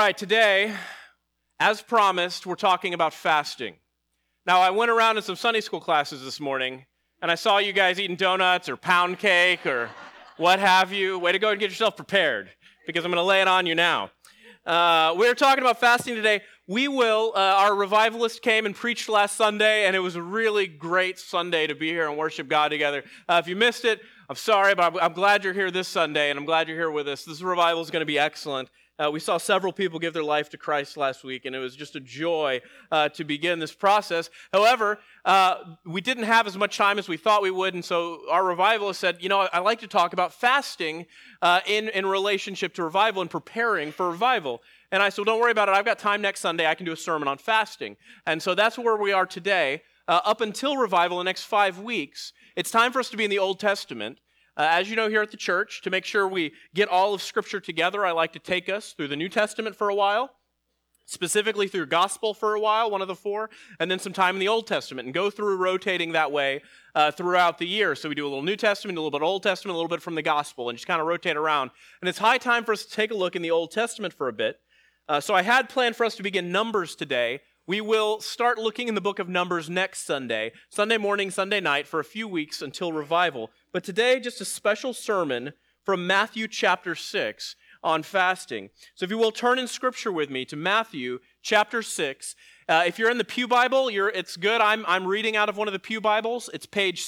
right, today, as promised, we're talking about fasting. Now, I went around in some Sunday school classes this morning, and I saw you guys eating donuts or pound cake or what have you. Way to go and get yourself prepared, because I'm going to lay it on you now. We're talking about fasting today. Our revivalist came and preached last Sunday, and it was a really great Sunday to be here and worship God together. If you missed it, I'm sorry, but I'm glad you're here this Sunday, and I'm glad you're here with us. This revival is going to be excellent. We saw several people give their life to Christ last week, and it was just a joy to begin this process. However, we didn't have as much time as we thought we would, and so our revivalist said, I like to talk about fasting in relationship to revival and preparing for revival. And I said, well, don't worry about it. I've got time next Sunday. I can do a sermon on fasting. And so that's where we are today. Up until revival, the next 5 weeks, it's time for us to be in the Old Testament. As you know, here at the church, to make sure we get all of Scripture together, I like to take us through the New Testament for a while, specifically through Gospel for a while, one of the four, and then some time in the Old Testament, and go through rotating that way throughout the year. So we do a little New Testament, a little bit Old Testament, a little bit from the Gospel, and just kind of rotate around. And it's high time for us to take a look in the Old Testament for a bit. So I had planned for us to begin Numbers today. We will start looking in the book of Numbers next Sunday morning, Sunday night, for a few weeks until revival. But today, just a special sermon from Matthew chapter 6 on fasting. So if you will, turn in Scripture with me to Matthew chapter 6. If you're in the Pew Bible, it's good. I'm reading out of one of the Pew Bibles. It's page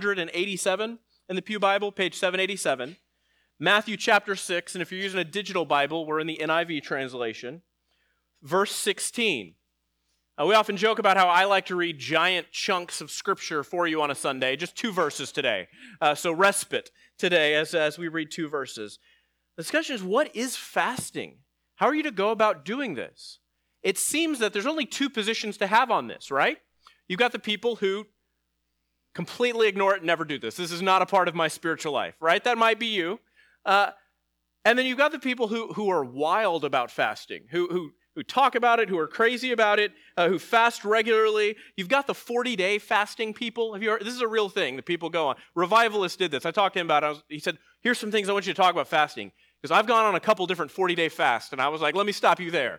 787 in the Pew Bible, page 787. Matthew chapter 6, and if you're using a digital Bible, we're in the NIV translation. Verse 16. We often joke about how I like to read giant chunks of Scripture for you on a Sunday, just 2 verses today. So respite today as we read 2 verses. The discussion is, what is fasting? How are you to go about doing this? It seems that there's only 2 positions to have on this, right? You've got the people who completely ignore it and never do this. This is not a part of my spiritual life, right? That might be you. And then you've got the people who are wild about fasting, who talk about it, who are crazy about it, who fast regularly. You've got the 40-day fasting people. This is a real thing that people go on. Revivalists did this. I talked to him about it. He said, here's some things I want you to talk about fasting. Because I've gone on a couple different 40-day fasts, and I was like, let me stop you there.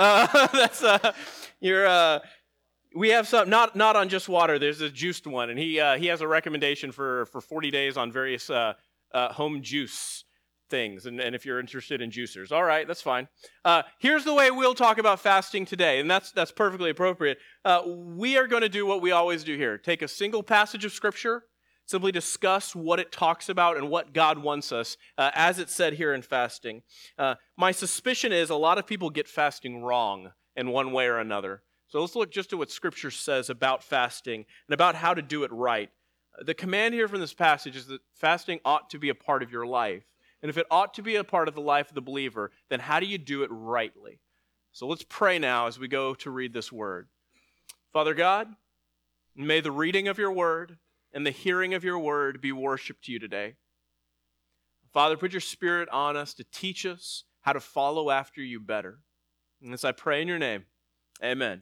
We have some, not on just water. There's a juiced one, and he has a recommendation for 40 days on various home juice things, and if you're interested in juicers. All right, that's fine. Here's the way we'll talk about fasting today, and that's perfectly appropriate. We are going to do what we always do here. Take a single passage of Scripture, simply discuss what it talks about and what God wants us, as it's said here in fasting. My suspicion is a lot of people get fasting wrong in one way or another. So let's look just at what Scripture says about fasting and about how to do it right. The command here from this passage is that fasting ought to be a part of your life. And if it ought to be a part of the life of the believer, then how do you do it rightly? So let's pray now as we go to read this word. Father God, may the reading of your word and the hearing of your word be worship to you today. Father, put your Spirit on us to teach us how to follow after you better. And this I pray in your name. Amen.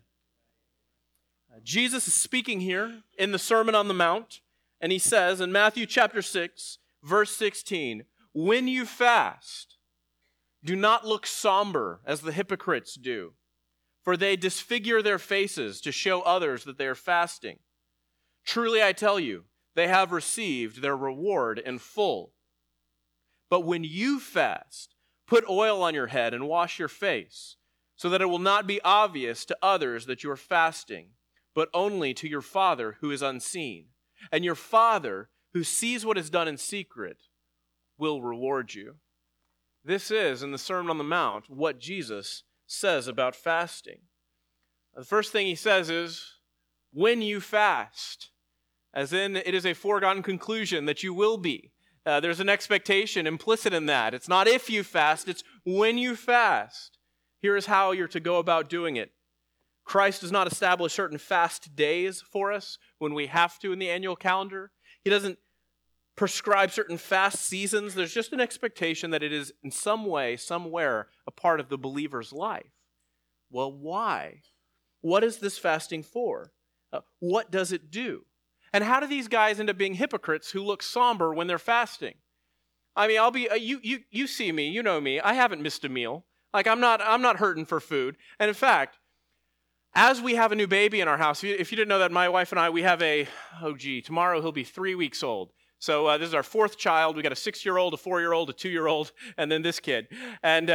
Jesus is speaking here in the Sermon on the Mount, and he says in Matthew chapter 6, verse 16, when you fast, do not look somber as the hypocrites do, for they disfigure their faces to show others that they are fasting. Truly I tell you, they have received their reward in full. But when you fast, put oil on your head and wash your face, so that it will not be obvious to others that you are fasting, but only to your Father who is unseen. And your Father, who sees what is done in secret, will reward you. This is, in the Sermon on the Mount, what Jesus says about fasting. The first thing he says is, when you fast, as in it is a foregone conclusion that you will be. There's an expectation implicit in that. It's not if you fast, it's when you fast. Here is how you're to go about doing it. Christ does not establish certain fast days for us when we have to in the annual calendar. He doesn't prescribe certain fast seasons. There's just an expectation that it is in some way, somewhere, a part of the believer's life. Well, why? What is this fasting for? What does it do? And how do these guys end up being hypocrites who look somber when they're fasting? I mean, you see me, you know me. I haven't missed a meal. Like, I'm not hurting for food. And in fact, as we have a new baby in our house, if you didn't know that, my wife and I, we have tomorrow he'll be 3 weeks old. So this is our fourth child. We got a 6-year-old, a 4-year-old, a 2-year-old, and then this kid. And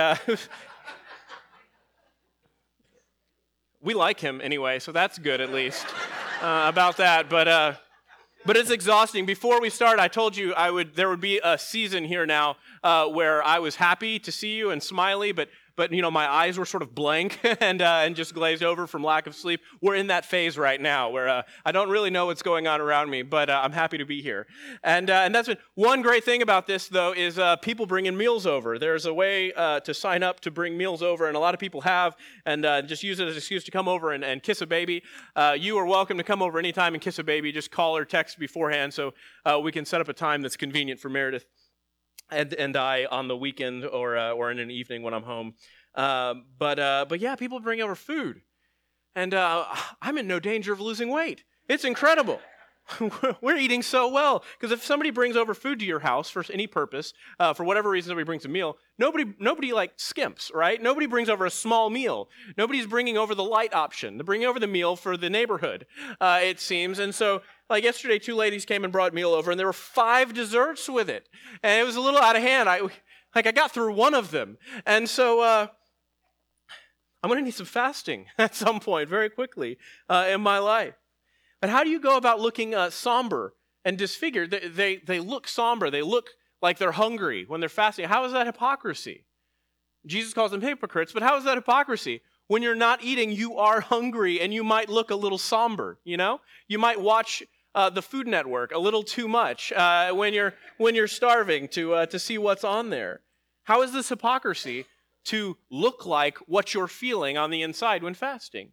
we like him anyway, so that's good at least about that. But it's exhausting. Before we start, I told you there would be a season here now where I was happy to see you and smiley, but my eyes were sort of blank and just glazed over from lack of sleep. We're in that phase right now where I don't really know what's going on around me, but I'm happy to be here. And that's been one great thing about this, though, is people bringing meals over. There's a way to sign up to bring meals over, and a lot of people have, and just use it as an excuse to come over and kiss a baby. You are welcome to come over anytime and kiss a baby. Just call or text beforehand so we can set up a time that's convenient for Meredith and I on the weekend or in an evening when I'm home. But yeah, people bring over food. And I'm in no danger of losing weight. It's incredible. We're eating so well. Because if somebody brings over food to your house for any purpose, for whatever reason somebody brings a meal, nobody like skimps, right? Nobody brings over a small meal. Nobody's bringing over the light option. They're bringing over the meal for the neighborhood, it seems. And so, like yesterday, 2 ladies came and brought meal over, and there were 5 desserts with it. And it was a little out of hand. I got through one of them. And so I'm going to need some fasting at some point very quickly in my life. But how do you go about looking somber and disfigured? They look somber. They look like they're hungry when they're fasting. How is that hypocrisy? Jesus calls them hypocrites, but how is that hypocrisy? When you're not eating, you are hungry, and you might look a little somber, You might watch the Food Network a little too much when you're starving to see what's on there. How is this hypocrisy to look like what you're feeling on the inside when fasting?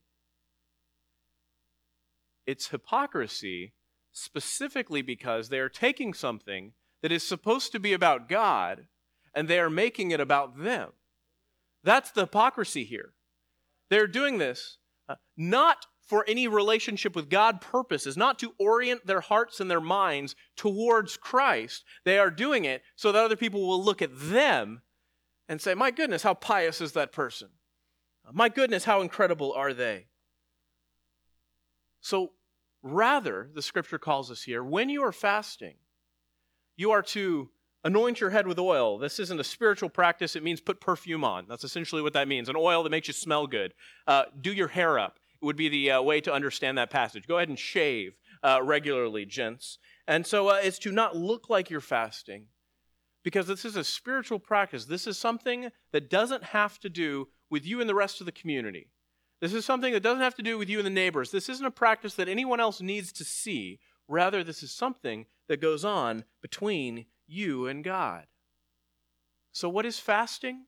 It's hypocrisy specifically because they are taking something that is supposed to be about God and they are making it about them. That's the hypocrisy here. They're doing this not for any relationship with God purposes, not to orient their hearts and their minds towards Christ. They are doing it so that other people will look at them and say, my goodness, how pious is that person? My goodness, how incredible are they? So rather, the scripture calls us here, when you are fasting, you are to anoint your head with oil. This isn't a spiritual practice. It means put perfume on. That's essentially what that means. An oil that makes you smell good. Do your hair up. It would be the way to understand that passage. Go ahead and shave regularly, gents. And so it's to not look like you're fasting, because this is a spiritual practice. This is something that doesn't have to do with you and the rest of the community. This is something that doesn't have to do with you and the neighbors. This isn't a practice that anyone else needs to see. Rather, this is something that goes on between you and God. So what is fasting?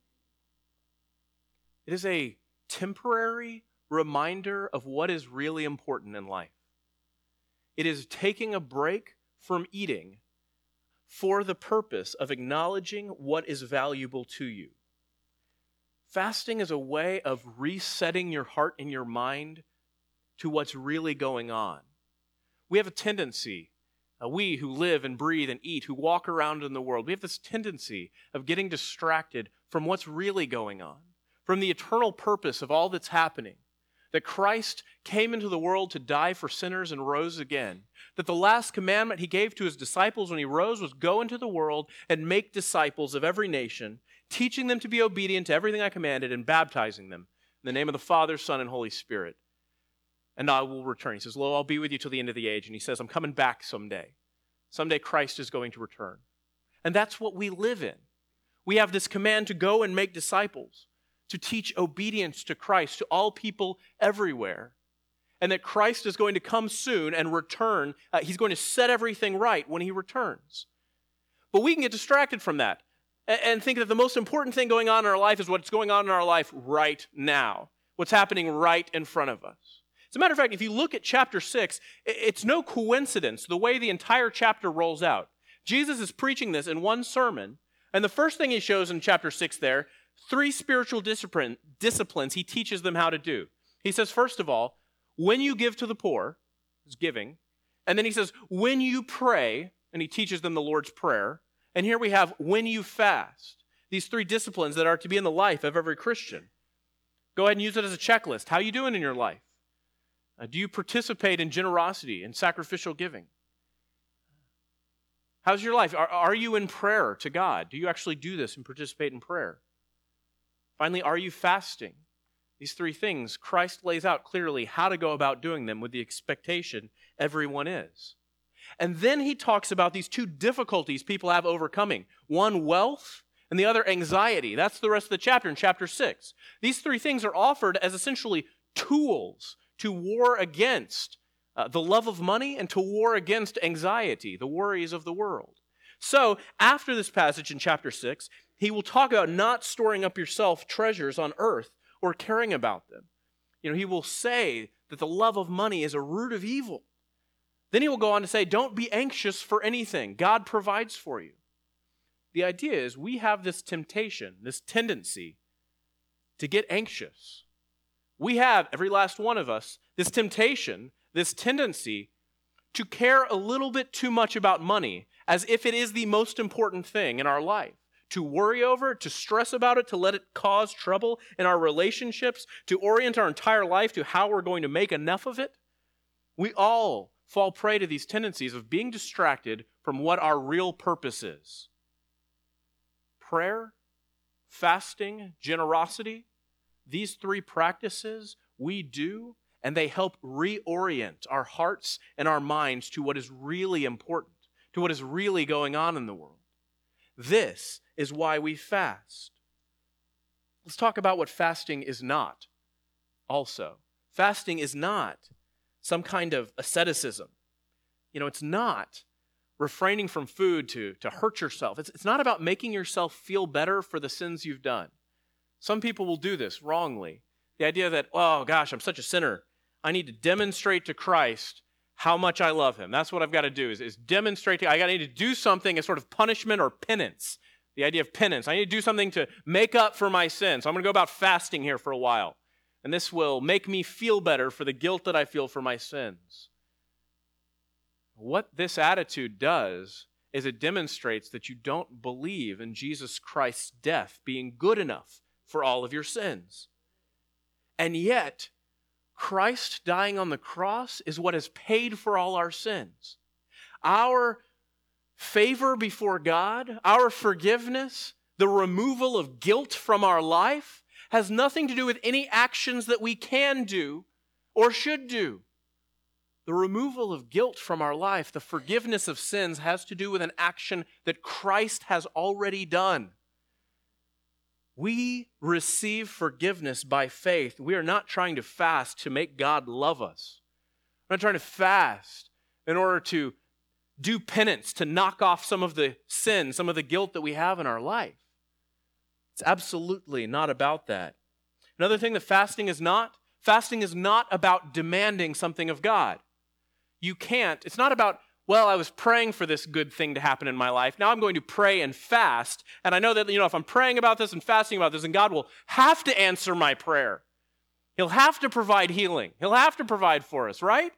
It is a temporary reminder of what is really important in life. It is taking a break from eating for the purpose of acknowledging what is valuable to you. Fasting is a way of resetting your heart and your mind to what's really going on. We have a tendency, we who live and breathe and eat, who walk around in the world, we have this tendency of getting distracted from what's really going on, from the eternal purpose of all that's happening. That Christ came into the world to die for sinners and rose again. That the last commandment he gave to his disciples when he rose was go into the world and make disciples of every nation, teaching them to be obedient to everything I commanded and baptizing them in the name of the Father, Son, and Holy Spirit. And I will return. He says, lo, I'll be with you till the end of the age. And he says, I'm coming back someday. Someday Christ is going to return. And that's what we live in. We have this command to go and make disciples, to teach obedience to Christ to all people everywhere, and that Christ is going to come soon and return. He's going to set everything right when he returns. But we can get distracted from that and think that the most important thing going on in our life is what's going on in our life right now, what's happening right in front of us. As a matter of fact, if you look at chapter 6, it's no coincidence the way the entire chapter rolls out. Jesus is preaching this in one sermon, and the first thing he shows in chapter 6 there, 3 spiritual disciplines he teaches them how to do. He says, first of all, when you give to the poor, is giving. And then he says, when you pray, and he teaches them the Lord's Prayer. And here we have, when you fast. these 3 disciplines that are to be in the life of every Christian. Go ahead and use it as a checklist. How are you doing in your life? Do you participate in generosity and sacrificial giving? How's your life? Are you in prayer to God? Do you actually do this and participate in prayer? Finally, are you fasting? These 3 things, Christ lays out clearly how to go about doing them with the expectation everyone is. And then he talks about these 2 difficulties people have overcoming. One, wealth, and the other, anxiety. That's the rest of the chapter in chapter 6. These 3 things are offered as essentially tools to war against the love of money and to war against anxiety, the worries of the world. So, after this passage in chapter 6, he will talk about not storing up yourself treasures on earth or caring about them. He will say that the love of money is a root of evil. Then he will go on to say, don't be anxious for anything. God provides for you. The idea is we have this temptation, this tendency to get anxious. We have, every last one of us, this temptation, this tendency to care a little bit too much about money as if it is the most important thing in our life. To worry over it, to stress about it, to let it cause trouble in our relationships, to orient our entire life to how we're going to make enough of it. We all fall prey to these tendencies of being distracted from what our real purpose is. Prayer, fasting, generosity, these 3 practices we do, and they help reorient our hearts and our minds to what is really important, to what is really going on in the world. This is why we fast. Let's talk about what fasting is not also. Fasting is not some kind of asceticism. It's not refraining from food to hurt yourself. It's not about making yourself feel better for the sins you've done. Some people will do this wrongly. The idea that, oh gosh, I'm such a sinner. I need to demonstrate to Christ how much I love him. That's what I've got to do is demonstrate I need to do something as sort of punishment or penance. The idea of penance. I need to do something to make up for my sin. So I'm going to go about fasting here for a while. And this will make me feel better for the guilt that I feel for my sins. What this attitude does is it demonstrates that you don't believe in Jesus Christ's death being good enough for all of your sins. And yet, Christ dying on the cross is what has paid for all our sins. Our favor before God, our forgiveness, the removal of guilt from our life has nothing to do with any actions that we can do or should do. The removal of guilt from our life, the forgiveness of sins, has to do with an action that Christ has already done. We receive forgiveness by faith. We are not trying to fast to make God love us. We're not trying to fast in order to do penance, to knock off some of the sin, some of the guilt that we have in our life. It's absolutely not about that. Another thing that fasting is not about demanding something of God. It's not about, well, I was praying for this good thing to happen in my life. Now I'm going to pray and fast. And I know that, if I'm praying about this and fasting about this, then God will have to answer my prayer. He'll have to provide healing. He'll have to provide for us, right?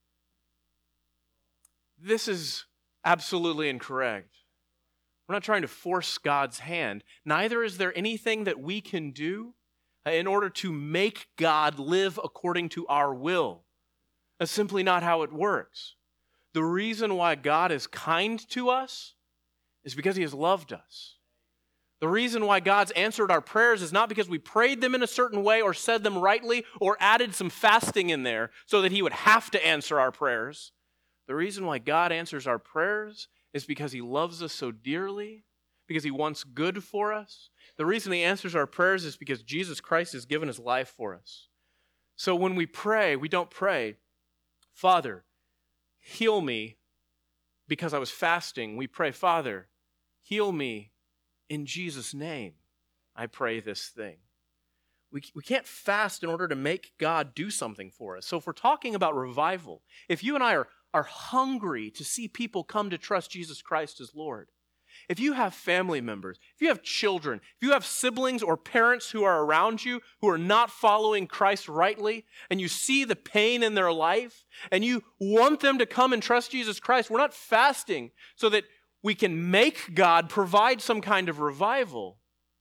This is absolutely incorrect. We're not trying to force God's hand. Neither is there anything that we can do in order to make God live according to our will. That's simply not how it works. The reason why God is kind to us is because He has loved us. The reason why God's answered our prayers is not because we prayed them in a certain way or said them rightly or added some fasting in there so that He would have to answer our prayers. The reason why God answers our prayers is because He loves us so dearly, because He wants good for us. The reason He answers our prayers is because Jesus Christ has given His life for us. So when we pray, we don't pray, Father, heal me because I was fasting. We pray, Father, heal me in Jesus' name. I pray this thing. We can't fast in order to make God do something for us. So if we're talking about revival, if you and I are hungry to see people come to trust Jesus Christ as Lord, if you have family members, if you have children, if you have siblings or parents who are around you who are not following Christ rightly, and you see the pain in their life, and you want them to come and trust Jesus Christ, we're not fasting so that we can make God provide some kind of revival.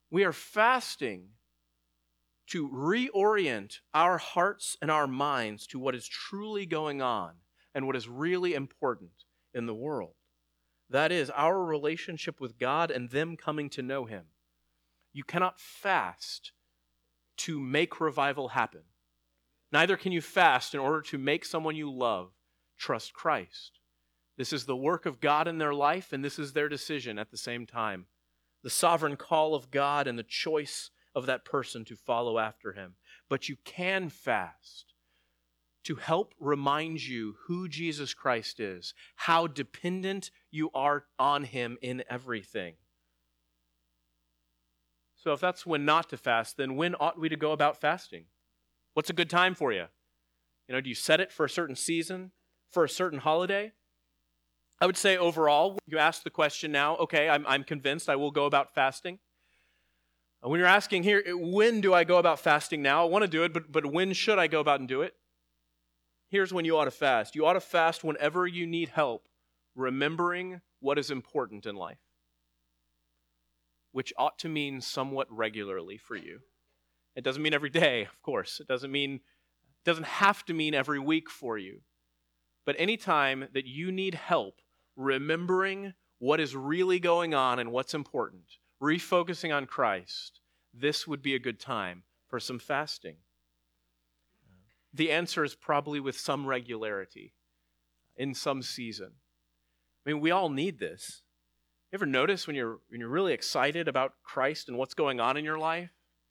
We are fasting to reorient our hearts and our minds to what is truly going on and what is really important in the world. That is, our relationship with God and them coming to know Him. You cannot fast to make revival happen. Neither can you fast in order to make someone you love trust Christ. This is the work of God in their life, and this is their decision at the same time. The sovereign call of God and the choice of that person to follow after Him. But you can fast to help remind you who Jesus Christ is, how dependent you are on Him in everything. So if that's when not to fast, then when ought we to go about fasting? What's a good time for you? Do you set it for a certain season, for a certain holiday? I would say overall, you ask the question now, okay, I'm convinced I will go about fasting. When you're asking here, when do I go about fasting now? I want to do it, but when should I go about and do it? Here's when you ought to fast. You ought to fast whenever you need help remembering what is important in life, which ought to mean somewhat regularly for you. It doesn't mean every day, of course. It doesn't have to mean every week for you. But any time that you need help remembering what is really going on and what's important, refocusing on Christ, this would be a good time for some fasting. The answer is probably with some regularity, in some season. I mean, we all need this. You ever notice when you're really excited about Christ and what's going on in your life?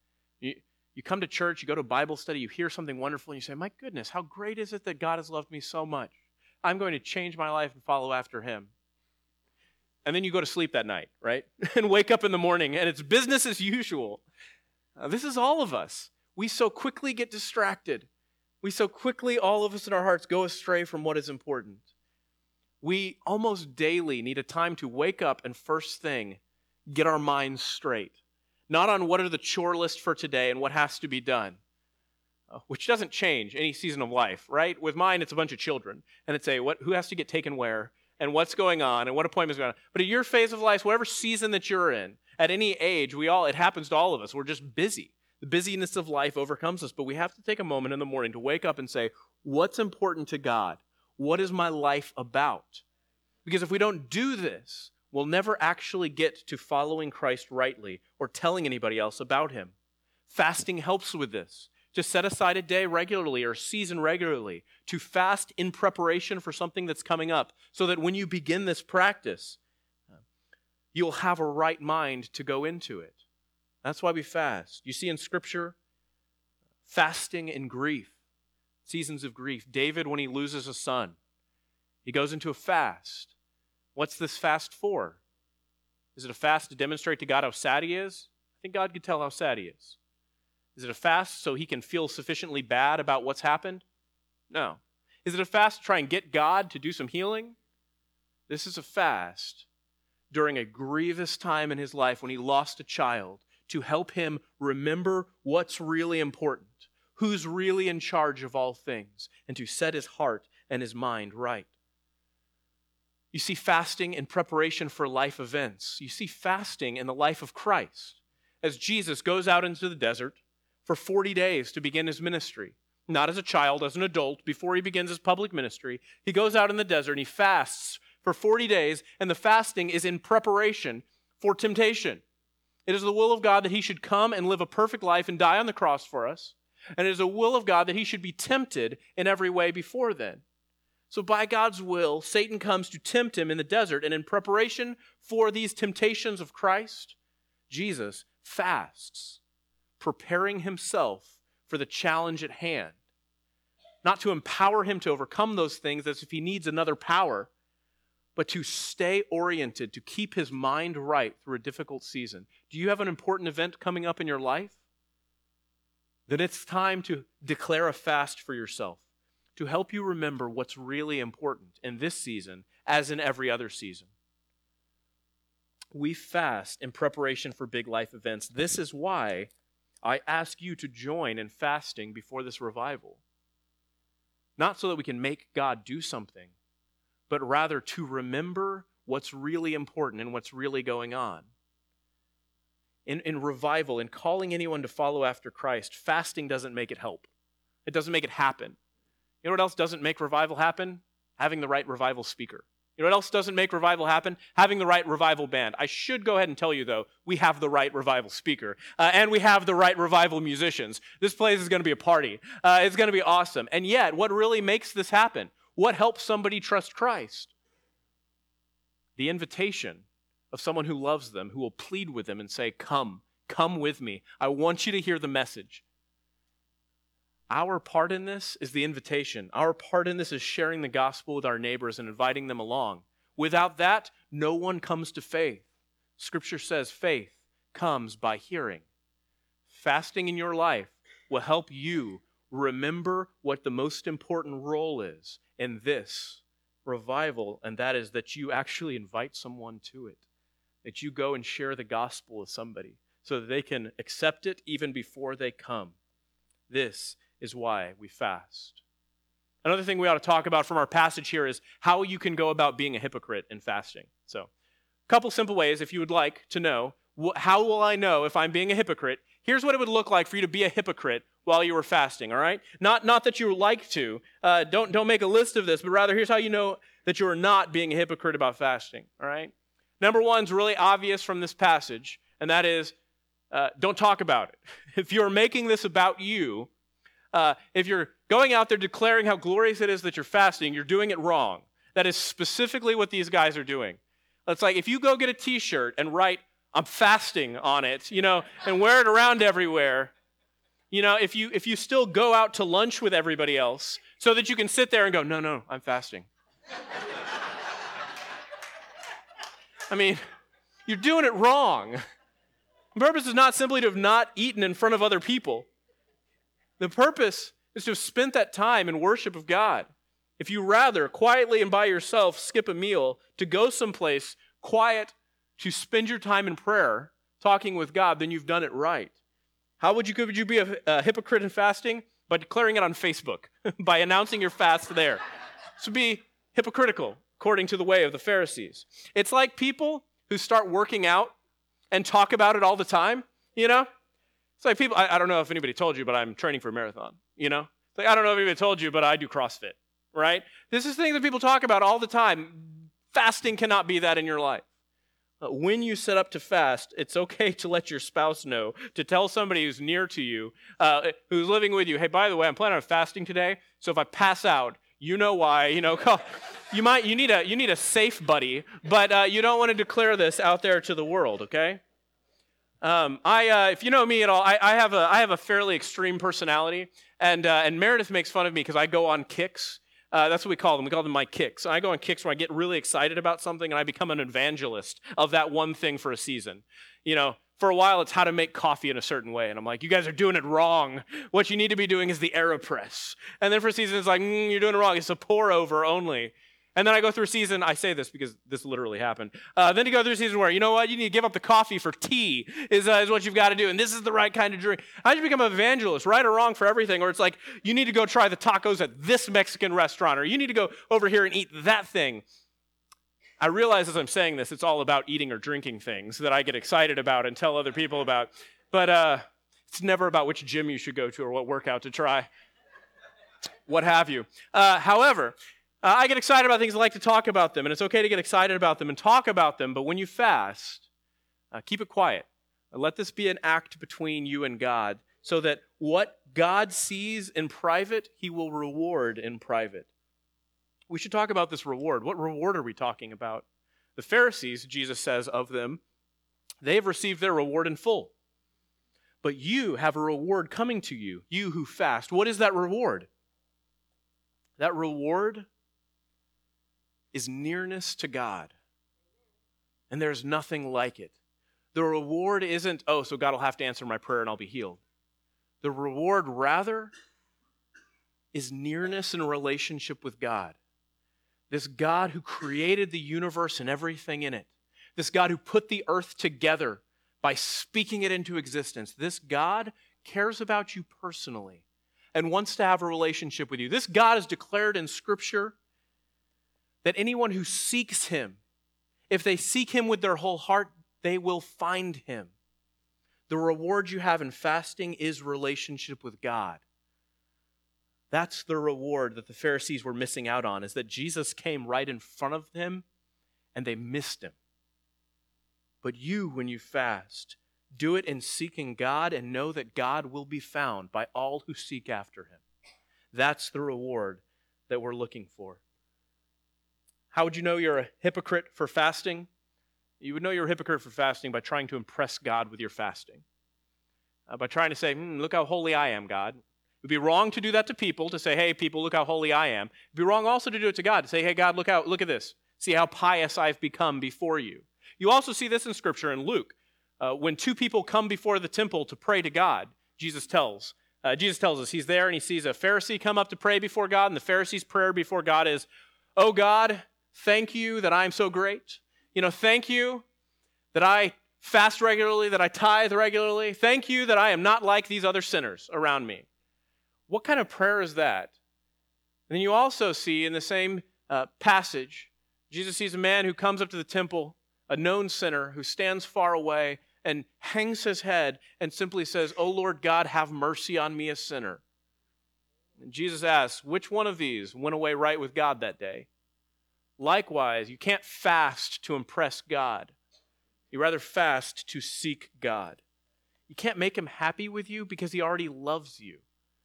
You come to church, you go to Bible study, you hear something wonderful, and you say, my goodness, how great is it that God has loved me so much? I'm going to change my life and follow after Him. And then you go to sleep that night, right? And wake up in the morning, and it's business as usual. This is all of us. We so quickly get distracted. We so quickly, all of us in our hearts, go astray from what is important. We almost daily need a time to wake up and first thing, get our minds straight. Not on what are the chore list for today and what has to be done, which doesn't change any season of life, right? With mine, it's a bunch of children, and it's who has to get taken where, and what's going on, and what appointment's going on. But at your phase of life, whatever season that you're in, at any age, it happens to all of us. We're just busy. The busyness of life overcomes us, but we have to take a moment in the morning to wake up and say, what's important to God? What is my life about? Because if we don't do this, we'll never actually get to following Christ rightly or telling anybody else about Him. Fasting helps with this. To set aside a day regularly or a season regularly, to fast in preparation for something that's coming up, so that when you begin this practice, you'll have a right mind to go into it. That's why we fast. You see in Scripture, fasting in grief, seasons of grief. David, when he loses a son, he goes into a fast. What's this fast for? Is it a fast to demonstrate to God how sad He is? I think God could tell how sad He is. Is it a fast so He can feel sufficiently bad about what's happened? No. Is it a fast to try and get God to do some healing? This is a fast during a grievous time in his life when he lost a child, to help him remember what's really important, who's really in charge of all things, and to set his heart and his mind right. You see fasting in preparation for life events. You see fasting in the life of Christ as Jesus goes out into the desert for 40 days to begin his ministry. Not as a child, as an adult, before he begins his public ministry. He goes out in the desert and he fasts for 40 days, and the fasting is in preparation for temptation. It is the will of God that he should come and live a perfect life and die on the cross for us. And it is the will of God that he should be tempted in every way before then. So by God's will, Satan comes to tempt him in the desert, and in preparation for these temptations of Christ, Jesus fasts, preparing himself for the challenge at hand. Not to empower him to overcome those things as if he needs another power, but to stay oriented, to keep his mind right through a difficult season. Do you have an important event coming up in your life? Then it's time to declare a fast for yourself, to help you remember what's really important in this season as in every other season. We fast in preparation for big life events. This is why I ask you to join in fasting before this revival. Not so that we can make God do something, but rather to remember what's really important and what's really going on. in revival, in calling anyone to follow after Christ, fasting doesn't make it help. It doesn't make it happen. You know what else doesn't make revival happen? Having the right revival speaker. You know what else doesn't make revival happen? Having the right revival band. I should go ahead and tell you, though, we have the right revival speaker, and we have the right revival musicians. This place is going to be a party. It's going to be awesome. And yet, what really makes this happen? What helps somebody trust Christ? The invitation of someone who loves them, who will plead with them and say, come with me. I want you to hear the message. Our part in this is the invitation. Our part in this is sharing the gospel with our neighbors and inviting them along. Without that, no one comes to faith. Scripture says faith comes by hearing. Fasting in your life will help you remember what the most important role is in this revival, and that is that you actually invite someone to it, that you go and share the gospel with somebody so that they can accept it even before they come. This is why we fast. Another thing we ought to talk about from our passage here is how you can go about being a hypocrite in fasting. So, a couple simple ways if you would like to know, how will I know if I'm being a hypocrite? Here's what it would look like for you to be a hypocrite while you were fasting, all right? Not that you would like to. Don't make a list of this, but rather here's how you know that you are not being a hypocrite about fasting, all right? Number one is really obvious from this passage, and that is don't talk about it. If you're making this about you, if you're going out there declaring how glorious it is that you're fasting, you're doing it wrong. That is specifically what these guys are doing. It's like if you go get a t-shirt and write, I'm fasting on it, and wear it around everywhere, if you still go out to lunch with everybody else so that you can sit there and go, no, I'm fasting. I mean, you're doing it wrong. The purpose is not simply to have not eaten in front of other people. The purpose is to have spent that time in worship of God. If you rather quietly and by yourself skip a meal to go someplace quiet to spend your time in prayer, talking with God, then you've done it right. How would you be a hypocrite in fasting? By declaring it on Facebook, by announcing your fast there. This would be hypocritical, according to the way of the Pharisees. It's like people who start working out and talk about it all the time, It's like people, I don't know if anybody told you, but I'm training for a marathon, It's like, I don't know if anybody told you, but I do CrossFit, right? This is things that people talk about all the time. Fasting cannot be that in your life. When you set up to fast, it's okay to let your spouse know, to tell somebody who's near to you, who's living with you, hey, by the way, I'm planning on fasting today, so if I pass out, you know why, you need a safe buddy, but you don't want to declare this out there to the world, okay? If you know me at all, I have a fairly extreme personality, and Meredith makes fun of me because I go on kicks. That's what we call them. We call them my kicks. I go on kicks where I get really excited about something, and I become an evangelist of that one thing for a season. For a while, it's how to make coffee in a certain way, and I'm like, you guys are doing it wrong. What you need to be doing is the AeroPress. And then for a season, it's like, you're doing it wrong. It's a pour over only. And then I go through a season, I say this because this literally happened. Then you go through a season where, you know what, you need to give up the coffee for tea is what you've got to do. And this is the right kind of drink. I just become an evangelist, right or wrong for everything. Or it's like, you need to go try the tacos at this Mexican restaurant. Or you need to go over here and eat that thing. I realize as I'm saying this, it's all about eating or drinking things that I get excited about and tell other people about. But it's never about which gym you should go to or what workout to try. What have you. However, I get excited about things. I like to talk about them, and it's okay to get excited about them and talk about them, but when you fast, keep it quiet. Let this be an act between you and God so that what God sees in private, he will reward in private. We should talk about this reward. What reward are we talking about? The Pharisees, Jesus says of them, they have received their reward in full. But you have a reward coming to you, you who fast. What is that reward? That reward is nearness to God. And there's nothing like it. The reward isn't, so God will have to answer my prayer and I'll be healed. The reward, rather, is nearness and relationship with God. This God who created the universe and everything in it. This God who put the earth together by speaking it into existence. This God cares about you personally and wants to have a relationship with you. This God is declared in Scripture that anyone who seeks him, if they seek him with their whole heart, they will find him. The reward you have in fasting is relationship with God. That's the reward that the Pharisees were missing out on, is that Jesus came right in front of them and they missed him. But you, when you fast, do it in seeking God and know that God will be found by all who seek after him. That's the reward that we're looking for. How would you know you're a hypocrite for fasting? You would know you're a hypocrite for fasting by trying to impress God with your fasting. By trying to say, look how holy I am, God. It would be wrong to do that to people, to say, hey, people, look how holy I am. It would be wrong also to do it to God, to say, hey, God, look at this. See how pious I've become before you. You also see this in Scripture in Luke. When two people come before the temple to pray to God, Jesus tells us he's there and he sees a Pharisee come up to pray before God, and the Pharisee's prayer before God is, oh God, thank you that I'm so great. Thank you that I fast regularly, that I tithe regularly. Thank you that I am not like these other sinners around me. What kind of prayer is that? And then you also see in the same passage, Jesus sees a man who comes up to the temple, a known sinner who stands far away and hangs his head and simply says, "Oh Lord God, have mercy on me, a sinner." And Jesus asks, which one of these went away right with God that day? Likewise, you can't fast to impress God. You rather fast to seek God. You can't make him happy with you because he already loves you.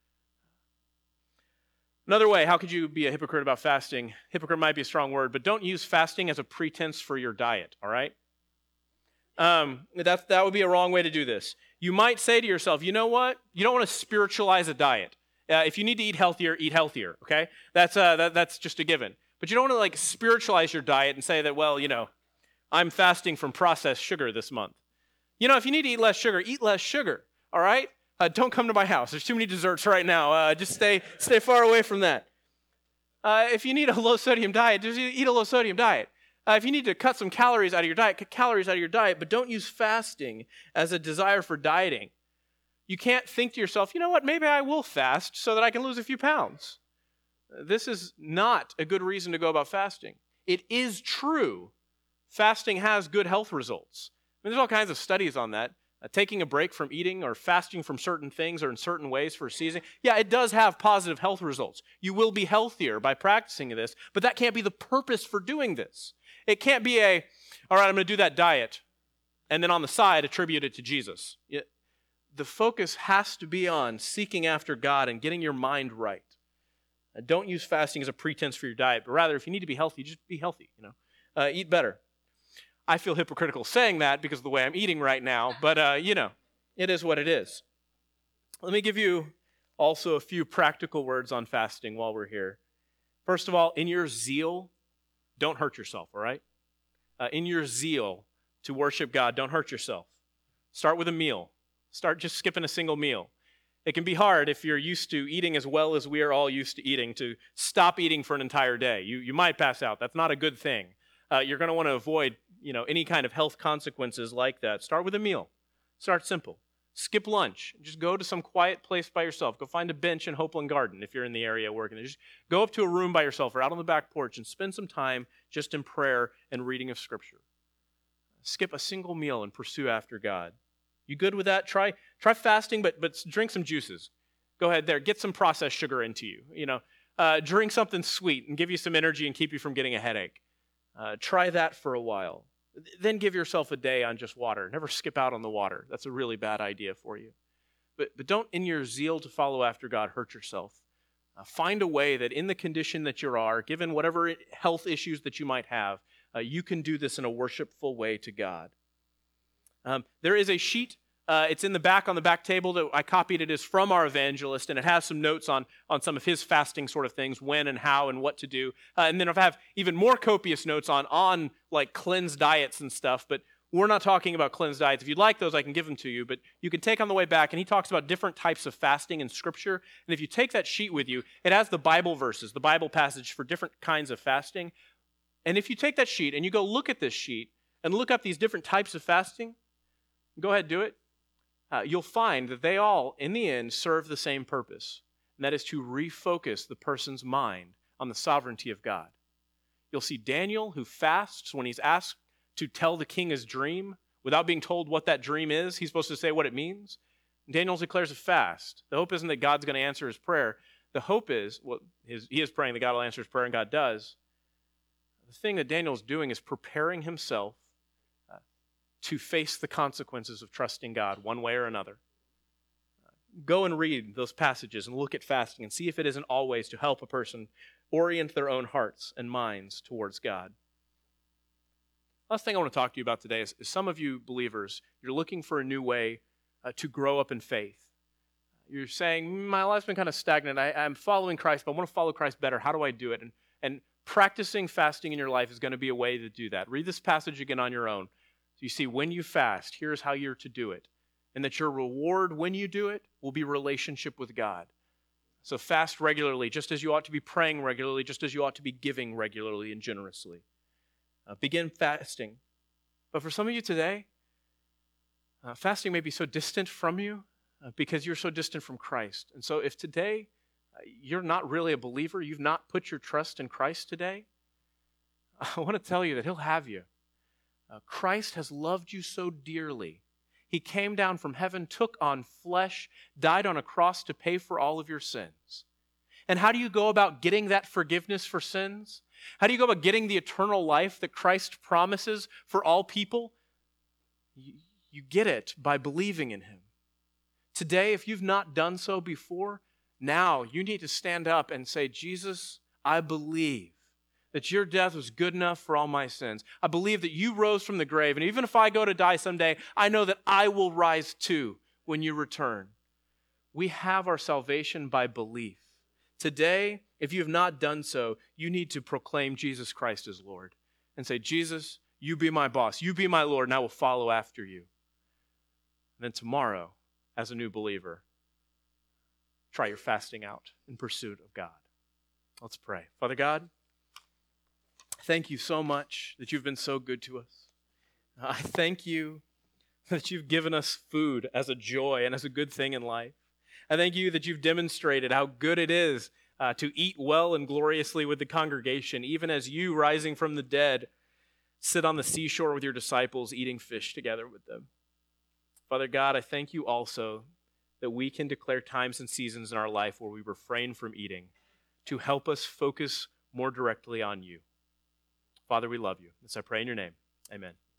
Another way, how could you be a hypocrite about fasting? Hypocrite might be a strong word, but don't use fasting as a pretense for your diet, all right? That would be a wrong way to do this. You might say to yourself, you know what? You don't want to spiritualize a diet. If you need to eat healthier, okay? That's just a given. But you don't want to spiritualize your diet and say that, well, I'm fasting from processed sugar this month. If you need to eat less sugar, all right? Don't come to my house. There's too many desserts right now. Just stay far away from that. If you need a low-sodium diet, just eat a low-sodium diet. If you need to cut some calories out of your diet, cut calories out of your diet, but don't use fasting as a desire for dieting. You can't think to yourself, you know what, maybe I will fast so that I can lose a few pounds. This is not a good reason to go about fasting. It is true. Fasting has good health results. There's all kinds of studies on that. Taking a break from eating or fasting from certain things or in certain ways for a season, yeah, it does have positive health results. You will be healthier by practicing this, but that can't be the purpose for doing this. It can't be all right, I'm going to do that diet, and then on the side attribute it to Jesus. The focus has to be on seeking after God and getting your mind right. Don't use fasting as a pretense for your diet, but rather, if you need to be healthy, just be healthy. Eat better. I feel hypocritical saying that because of the way I'm eating right now, but it is what it is. Let me give you also a few practical words on fasting while we're here. First of all, in your zeal, don't hurt yourself, all right? In your zeal to worship God, don't hurt yourself. Start with a meal. Start just skipping a single meal. It can be hard if you're used to eating as well as we are all used to eating to stop eating for an entire day. You might pass out. That's not a good thing. You're going to want to avoid any kind of health consequences like that. Start with a meal. Start simple. Skip lunch. Just go to some quiet place by yourself. Go find a bench in Hopeland Garden if you're in the area working there. Just go up to a room by yourself or out on the back porch and spend some time just in prayer and reading of Scripture. Skip a single meal and pursue after God. You good with that? Try fasting, but drink some juices. Go ahead there. Get some processed sugar into you. Drink something sweet and give you some energy and keep you from getting a headache. Try that for a while. Then give yourself a day on just water. Never skip out on the water. That's a really bad idea for you. But don't, in your zeal to follow after God, hurt yourself. Find a way that in the condition that you are, given whatever health issues that you might have, you can do this in a worshipful way to God. There is a sheet. It's in the back on the back table that I copied. It is from our evangelist, and it has some notes on some of his fasting sort of things, when and how and what to do. And then I have even more copious notes on like cleansed diets and stuff, but we're not talking about cleansed diets. If you'd like those, I can give them to you, but you can take on the way back, and he talks about different types of fasting in Scripture. And if you take that sheet with you, it has the Bible verses, the Bible passage for different kinds of fasting. And if you take that sheet and you go look at this sheet and look up these different types of fasting, go ahead, do it. You'll find that they all, in the end, serve the same purpose, and that is to refocus the person's mind on the sovereignty of God. You'll see Daniel, who fasts when he's asked to tell the king his dream, without being told what that dream is. He's supposed to say what it means. Daniel declares a fast. The hope isn't that God's going to answer his prayer. The hope is, he is praying that God will answer his prayer, and God does. The thing that Daniel's doing is preparing himself to face the consequences of trusting God one way or another. Go and read those passages and look at fasting and see if it isn't always to help a person orient their own hearts and minds towards God. Last thing I want to talk to you about today is some of you believers, you're looking for a new way to grow up in faith. You're saying, my life's been kind of stagnant. I'm following Christ, but I want to follow Christ better. How do I do it? And practicing fasting in your life is going to be a way to do that. Read this passage again on your own. So you see, when you fast, here's how you're to do it. And that your reward when you do it will be relationship with God. So fast regularly, just as you ought to be praying regularly, just as you ought to be giving regularly and generously. Begin fasting. But for some of you today, fasting may be so distant from you because you're so distant from Christ. And so if today you're not really a believer, you've not put your trust in Christ today, I want to tell you that he'll have you. Christ has loved you so dearly. He came down from heaven, took on flesh, died on a cross to pay for all of your sins. And how do you go about getting that forgiveness for sins? How do you go about getting the eternal life that Christ promises for all people? You get it by believing in him. Today, if you've not done so before, now you need to stand up and say, Jesus, I believe that your death was good enough for all my sins. I believe that you rose from the grave, and even if I go to die someday, I know that I will rise too when you return. We have our salvation by belief. Today, if you have not done so, you need to proclaim Jesus Christ as Lord and say, Jesus, you be my boss, you be my Lord, and I will follow after you. And then tomorrow, as a new believer, try your fasting out in pursuit of God. Let's pray. Father God, thank you so much that you've been so good to us. I thank you that you've given us food as a joy and as a good thing in life. I thank you that you've demonstrated how good it is to eat well and gloriously with the congregation, even as you, rising from the dead, sit on the seashore with your disciples, eating fish together with them. Father God, I thank you also that we can declare times and seasons in our life where we refrain from eating to help us focus more directly on you. Father, we love you. This I pray in your name. Amen.